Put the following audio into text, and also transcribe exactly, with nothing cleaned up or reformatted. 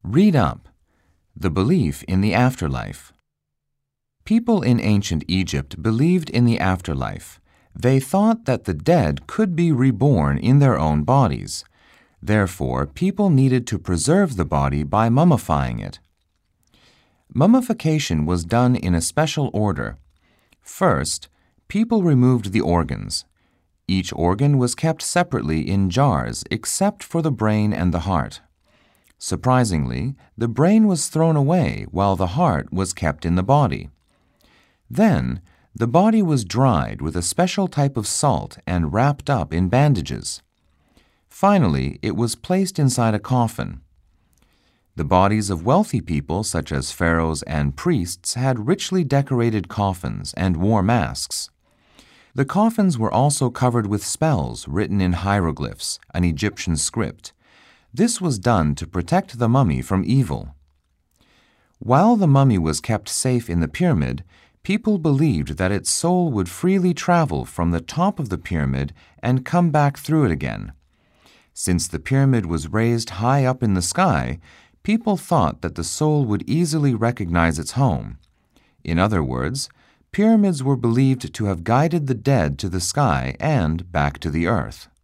Read up. The belief in the afterlife. People in ancient Egypt believed in the afterlife. They thought that the dead could be reborn in their own bodies. Therefore, people needed to preserve the body by mummifying it. Mummification was done in a special order. First, people removed the organs. Each organ was kept separately in jars except for the brain and the heart. Surprisingly, the brain was thrown away while the heart was kept in the body. Then, the body was dried with a special type of salt and wrapped up in bandages. Finally, it was placed inside a coffin. The bodies of wealthy people, such as pharaohs and priests, had richly decorated coffins and wore masks. The coffins were also covered with spells written in hieroglyphs, an Egyptian script. This was done to protect the mummy from evil. While the mummy was kept safe in the pyramid, people believed that its soul would freely travel from the top of the pyramid and come back through it again. Since the pyramid was raised high up in the sky, people thought that the soul would easily recognize its home. In other words, pyramids were believed to have guided the dead to the sky and back to the earth.